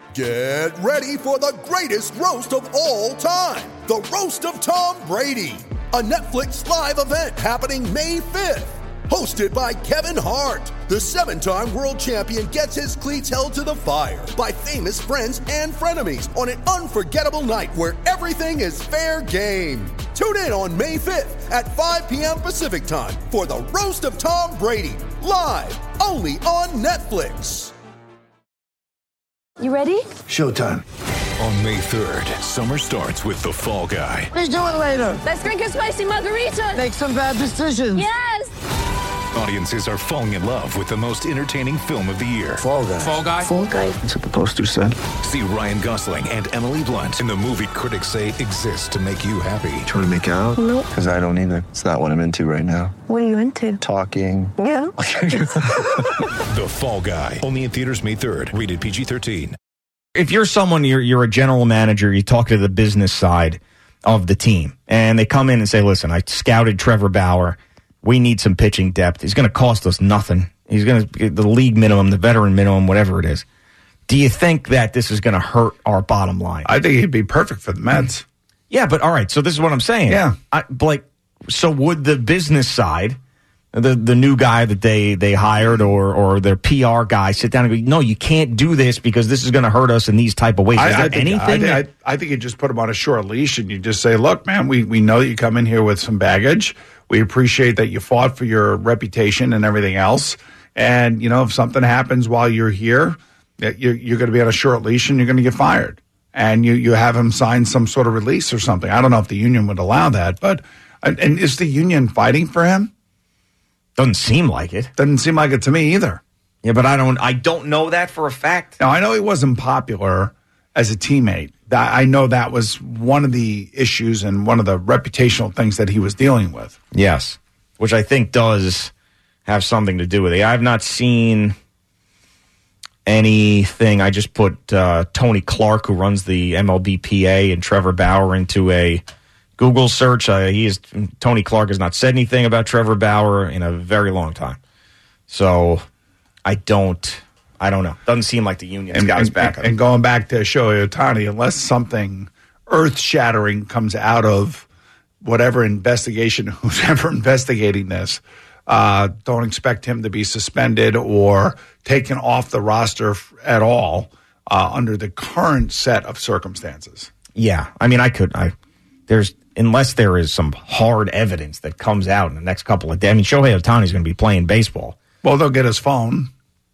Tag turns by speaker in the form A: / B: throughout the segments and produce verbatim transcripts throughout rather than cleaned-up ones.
A: Get ready for the greatest roast of all time, the Roast of Tom Brady, a Netflix live event happening May fifth. Hosted by Kevin Hart, the seven-time world champion gets his cleats held to the fire by famous friends and frenemies on an unforgettable night where everything is fair game. Tune in on May fifth at five p.m. Pacific time for the Roast of Tom Brady, live only on Netflix.
B: You ready?
C: Showtime.
D: On May third, summer starts with The Fall Guy.
C: Let's do it later.
B: Let's drink a spicy margarita.
C: Make some bad decisions.
B: Yes!
D: Audiences are falling in love with the most entertaining film of the year.
C: Fall Guy.
E: Fall Guy?
B: Fall Guy.
C: That's what the poster said.
D: See Ryan Gosling and Emily Blunt in the movie critics say exists to make you happy.
C: Trying to make it out?
B: Nope.
C: Because I don't either. It's not what I'm into right now.
B: What are you into?
C: Talking.
B: Yeah.
D: The Fall Guy. Only in theaters May third. Rated P G thirteen.
F: If you're someone, you're you're a general manager, you talk to the business side of the team, and they come in and say, listen, I scouted Trevor Bauer. We need some pitching depth. He's going to cost us nothing. He's going to get the league minimum, the veteran minimum, whatever it is. Do you think that this is going to hurt our bottom line?
E: I think he'd be perfect for the Mets.
F: Yeah, but all right, so this is what I'm saying.
E: Yeah.
F: I, like, so would the business side, the the new guy that they, they hired or or their P R guy sit down and go, no, you can't do this because this is going to hurt us in these type of ways? Is
E: I,
F: there
E: I think,
F: anything?
E: I,
F: that-
E: think, I, I think you just put him on a short leash and you just say, look, man, we, we know that you come in here with some baggage. We appreciate that you fought for your reputation and everything else. And, you know, if something happens while you're here, you're, you're going to be on a short leash and you're going to get fired. And you, you have him sign some sort of release or something. I don't know if the union would allow that. But and is the union fighting for him?
F: Doesn't seem like it.
E: Doesn't seem like it to me either.
F: Yeah, but I don't I don't know that for a fact.
E: Now, I know he wasn't popular as a teammate. That, I know that was one of the issues and one of the reputational things that he was dealing with.
F: Yes, which I think does have something to do with it. I have not seen anything. I just put uh, Tony Clark, who runs the M L B P A, and Trevor Bauer into a Google search. Uh, he is Tony Clark has not said anything about Trevor Bauer in a very long time. So I don't, I don't know. Doesn't seem like the union's got his back.
E: And, and going back to Shohei Ohtani, unless something earth-shattering comes out of whatever investigation, who's ever investigating this, uh, don't expect him to be suspended or taken off the roster f- at all uh, under the current set of circumstances.
F: Yeah, I mean, I could. I there's unless there is some hard evidence that comes out in the next couple of days. I mean, Shohei Ohtani's going to be playing baseball.
E: Well, they'll get his phone.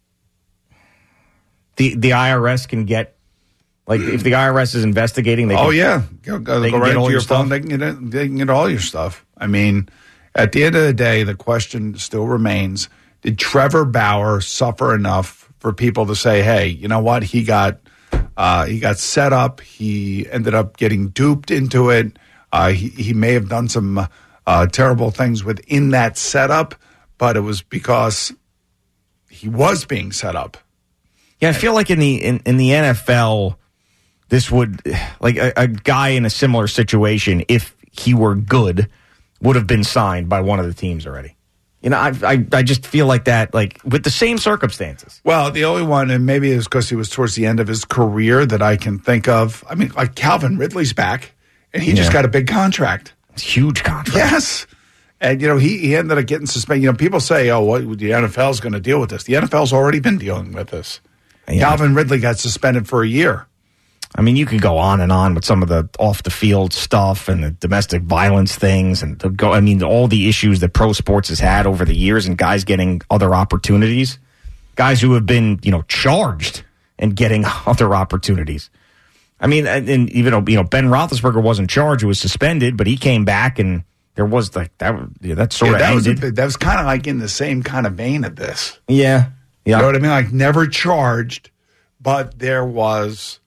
F: The the I R S can get, like, if the I R S is investigating, they can,
E: Oh, yeah. Go, go,
F: they
E: go
F: can
E: right
F: get
E: to
F: all
E: your
F: your
E: phone.
F: stuff?
E: They can, get it, they can get all your stuff. I mean, at the end of the day, the question still remains, did Trevor Bauer suffer enough for people to say, hey, you know what? He got uh, he got set up. He ended up getting duped into it. Uh, he, he may have done some uh, terrible things within that setup, but it was because he was being set up.
F: Yeah, I feel like in the in, in the N F L, this would, like, a, a guy in a similar situation, if he were good, would have been signed by one of the teams already. You know, I I, I just feel like that, like, with the same circumstances.
E: Well, the only one, and maybe it's because he was towards the end of his career that I can think of. I mean, like Calvin Ridley's back, and he yeah. just got a big contract.
F: It's a huge contract.
E: Yes. And, you know, he, he ended up getting suspended. You know, people say, oh, what the N F L is going to deal with this. The N F L's already been dealing with this. Yeah. Calvin Ridley got suspended for a year.
F: I mean, you could go on and on with some of the off-the-field stuff and the domestic violence things, and the go. I mean, all the issues that pro sports has had over the years, and guys getting other opportunities, guys who have been, you know, charged and getting other opportunities. I mean, and, and even though, you know, Ben Roethlisberger wasn't charged; he was suspended, but he came back, and there was like that. Yeah, that sort
E: yeah,
F: of
E: that
F: ended.
E: Was a, that was kind of like in the same kind of vein of this.
F: Yeah, yeah.
E: You know what I mean? Like never charged, but there was.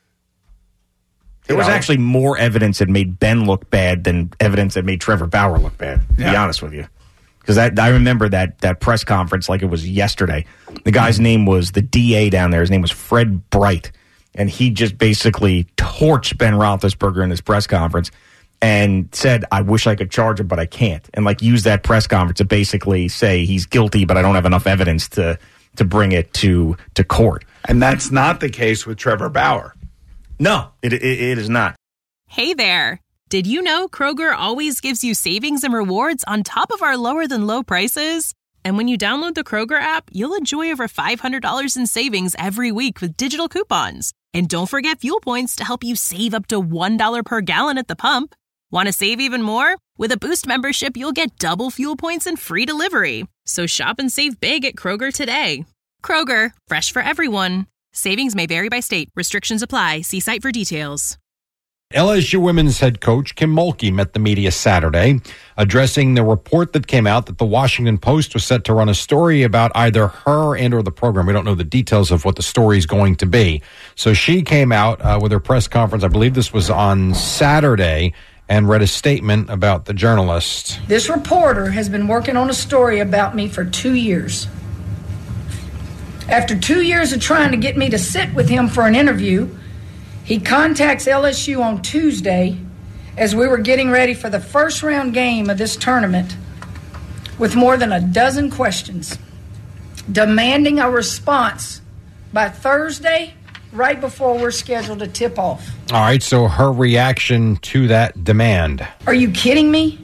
F: There was know. actually more evidence that made Ben look bad than evidence that made Trevor Bauer look bad, to yeah. be honest with you. Because I remember that that press conference like it was yesterday. The guy's mm-hmm. name was the D A down there. His name was Fred Bright. And he just basically torched Ben Roethlisberger in this press conference and said, I wish I could charge him, but I can't. And, like, use that press conference to basically say he's guilty, but I don't have enough evidence to to bring it to, to court.
E: And that's not the case with Trevor Bauer.
F: No, it, it, it is not.
G: Hey there. Did you know Kroger always gives you savings and rewards on top of our lower-than-low prices? And when you download the Kroger app, you'll enjoy over five hundred dollars in savings every week with digital coupons. And don't forget fuel points to help you save up to one dollar per gallon at the pump. Want to save even more? With a Boost membership, you'll get double fuel points and free delivery. So shop and save big at Kroger today. Kroger, fresh for everyone. Savings may vary by state. Restrictions apply. See site for details.
H: L S U women's head coach Kim Mulkey met the media Saturday, addressing the report that came out that the Washington Post was set to run a story about either her and or the program. We don't know the details of what the story is going to be. So she came out uh, with her press conference, I believe this was on Saturday, and read a statement about the journalist.
I: This reporter has been working on a story about me for two years. After two years of trying to get me to sit with him for an interview, he contacts L S U on Tuesday as we were getting ready for the first round game of this tournament with more than a dozen questions, demanding a response by Thursday, right before we're scheduled to tip off.
H: All right, so her reaction to that demand.
I: Are you kidding me?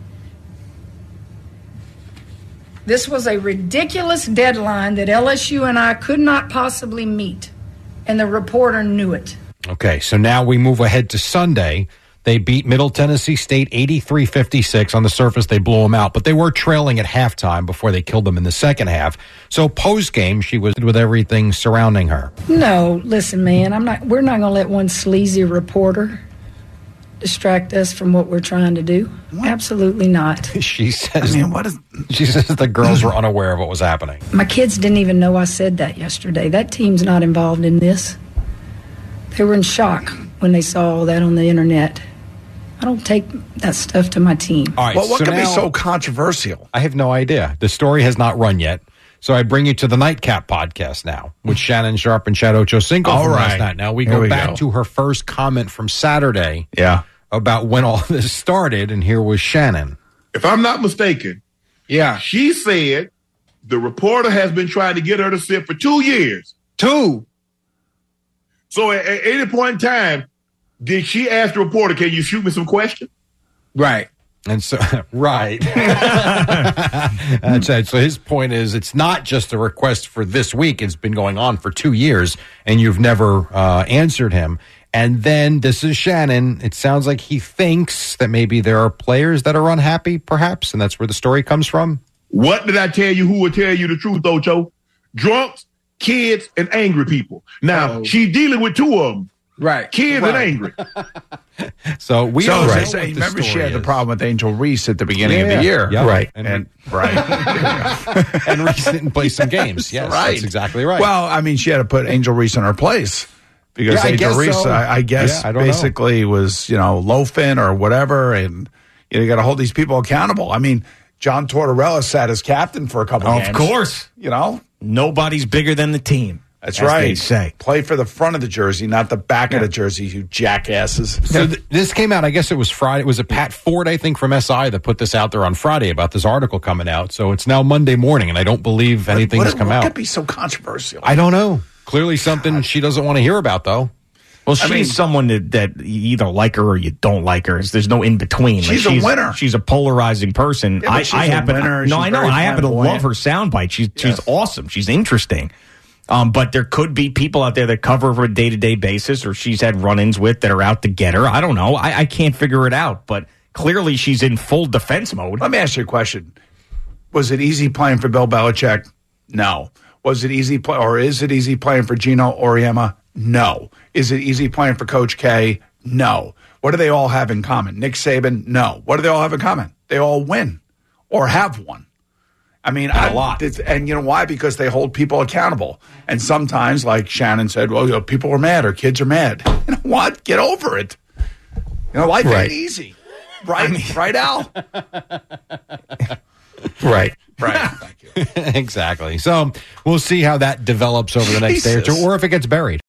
I: This was a ridiculous deadline that L S U and I could not possibly meet, and the reporter knew it.
H: Okay, so now we move ahead to Sunday. They beat Middle Tennessee State eighty-three fifty-six. On the surface, they blew them out, but they were trailing at halftime before they killed them in the second half. So post-game, she was with everything surrounding her.
I: No, listen, man, I'm not. We're not going to let one sleazy reporter distract us from what we're trying to do. What? Absolutely not.
H: She says.
E: I mean, what is?
H: She says the girls were unaware of what was happening.
I: My kids didn't even know I said that yesterday. That team's not involved in this. They were in shock when they saw all that on the internet. I don't take that stuff to my team.
H: All right,
E: well, what
H: so
E: could
H: now,
E: be so controversial?
H: I have no idea. The story has not run yet. So I bring you to the Nightcap podcast now with Shannon Sharp and Chad Ochocinco
E: All
H: from
E: right.
H: last night. Now we
E: Here
H: go
E: we
H: back
E: go.
H: to her first comment from Saturday
E: Yeah.
H: about when all this started, and here was Shannon.
J: If I'm not mistaken,
H: Yeah.
J: she said the reporter has been trying to get her to sit for two years.
H: Two.
J: So at, at any point in time, did she ask the reporter, can you shoot me some questions?
H: Right. And so, right. That's it. So his point is it's not just a request for this week. It's been going on for two years, and you've never uh, answered him. And then this is Shannon. It sounds like he thinks that maybe there are players that are unhappy, perhaps, and that's where the story comes from.
J: What did I tell you? Who will tell you the truth, Ocho? Drunks, kids, and angry people. Now,
K: Uh-oh.
J: she's dealing with two of them.
K: Right.
J: Kids
K: right.
J: and angry.
H: So we
E: So,
H: don't know
E: right.
H: what
E: so
H: the
E: remember she
H: story
E: had the
H: is.
E: problem with Angel Reese at the beginning of
H: Yeah.
E: the year.
H: Yeah.
E: Right.
H: And-
E: And, right.
H: and Reese didn't play some games. Yes,
E: right.
H: that's exactly right.
E: Well, I mean, she had to put Angel Reese in her place because
H: Yeah, I
E: Angel
H: guess
E: Reese,
H: so.
E: I, I guess,
H: Yeah, I don't
E: basically was, you know, loafing or whatever. And you, know, you got to hold these people accountable. I mean, John Tortorella sat as captain for a couple
F: Of
E: games.
F: course.
E: You know?
F: Nobody's bigger than the team.
E: That's
F: as
E: right.
F: they say.
E: Play for the front of the jersey, not the back of the jersey, you jackasses.
H: So th- this came out, I guess it was Friday. It was a Pat Ford, I think, from S I that put this out there on Friday about this article coming out. So it's now Monday morning, and I don't believe anything
E: what,
H: has come
E: what
H: out.
E: could be so controversial?
H: I don't know. Clearly something she doesn't want to hear about, though.
F: Well, she's
E: mean-
F: someone that, that you either like her or you don't like her. There's no in between.
E: She's a winner.
F: She's a polarizing person.
E: Yeah, but
F: I,
E: she's
F: I
E: a
F: happen.
E: winner.
F: No,
E: She's
F: I know.
E: very
F: I happen to
E: flamboyant.
F: love her soundbite. She's she's
E: Yes.
F: awesome. She's interesting. Um, but there could be people out there that cover her on a day to day basis, or she's had run-ins with that are out to get her. I don't know. I, I can't figure it out. But clearly, she's in full defense mode.
E: Let me ask you a question. Was it easy playing for Bill Belichick? No. Was it easy play, or is it easy playing for Gino Auriemma? No. Is it easy playing for Coach K? No. What do they all have in common? Nick Saban? No. What do they all have in common? They all win or have won. I mean, I,
H: a lot.
E: it's- and you know why? Because they hold people accountable. And sometimes, like Shannon said, well, you know, people are mad or kids are mad. You know what? Get over it. You know, life
H: Right.
E: ain't easy. Right? right, Al?
H: Right.
E: Right. Thank you.
H: Exactly. So we'll see how that develops over the next day or two,
E: Jesus.
H: or if it gets buried.